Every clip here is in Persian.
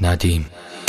ندیم.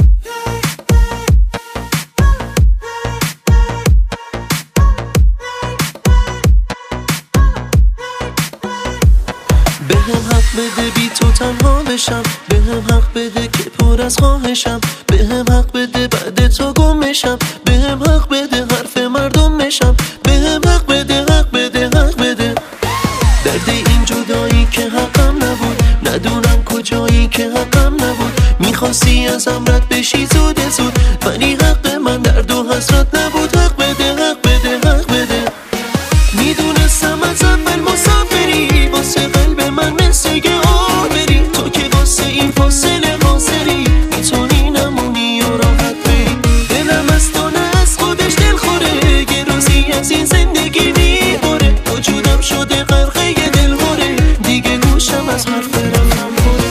بهم حق بده بی تو تنها بشم، بهم حق بده که پر از خواهشم، بهم حق بده بعد تو گم بشم، بهم حق بده حرف مردم بشم، بهم حق بده حق بده حق بده. درد این جدایی که حقم نبود، ندونم کجایی که حقم نبود، میخواستی ازم رد بشی زود زود، ولی حق من درد و حسرت نبود. حق بده حق بده حق بده. میدونستم از اول مسافری، واسه قلب من مثل که آبری، تو که واسه این فاصله حاضری، میتونی نمونی و راحت بری. دلم از تو نه از خودش دل خوره، یه روزی از این زندگی میباره، وجودم شده غرقه دل خوره، دیگه گوشم از حرف رفتم خوره.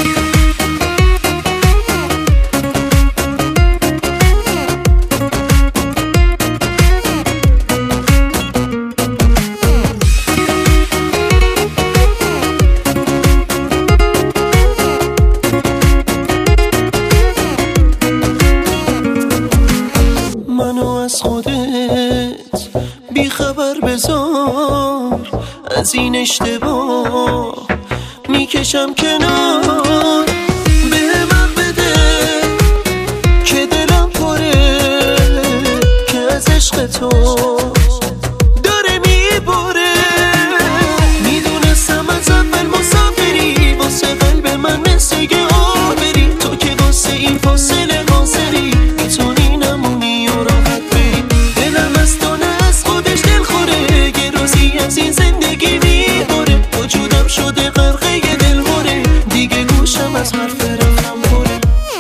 منو از خودت بی خبر بذار، از این اشتباه میکشم کنار. بهم حق بده که دلم پره، که از عشق تو داره میبره. میدونستم از اول مسافری، واسه قلب من مثل که آبری، تو که واسه این فاصله حاضری، میتونی نمونی و راحت بری. دلم از تو نه از خودش دل خوره، یه روزی از این زندگی میباره، وجودم شده غرقه دل خوره، دیگه گوشم از حرف رفتم خوره.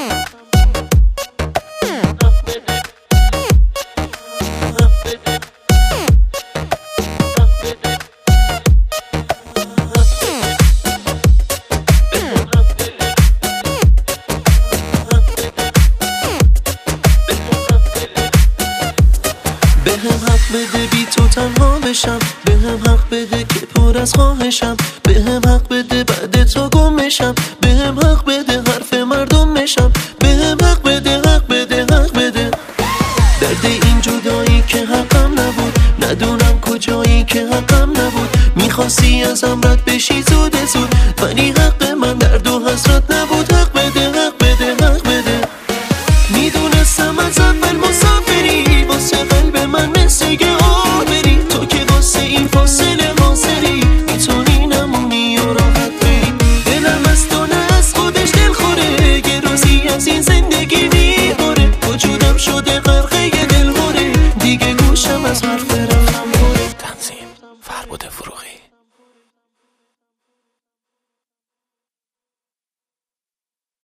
بهم حق بده بی تو تنها بشم، بهم حق بده که پر از خواهشم، بهم حق بده بعد تو گم بشم، بهم حق بده حرف مردم بشم، بهم حق بده حق بده حق بده. درد این جدایی که حقم نبود، ندونم کجایی که حقم نبود، میخواستی ازم رد بشی زود زود، ولی حق من درد و حسرت نبود. حق بده حق بده حق بده. میدونستم از اول مسافری، واسه قلب من مثل که آبری، تو که واسه این فاصله حاضری، میتونی نمونی و راحت بری. دلم از تو نه از خودش دل خوره، یه روزی از این زندگی میباره، وجودم شده غرقه دل خوره، دیگه گوشم از حرف رفتم خوره. تنظیم فربود فروغی.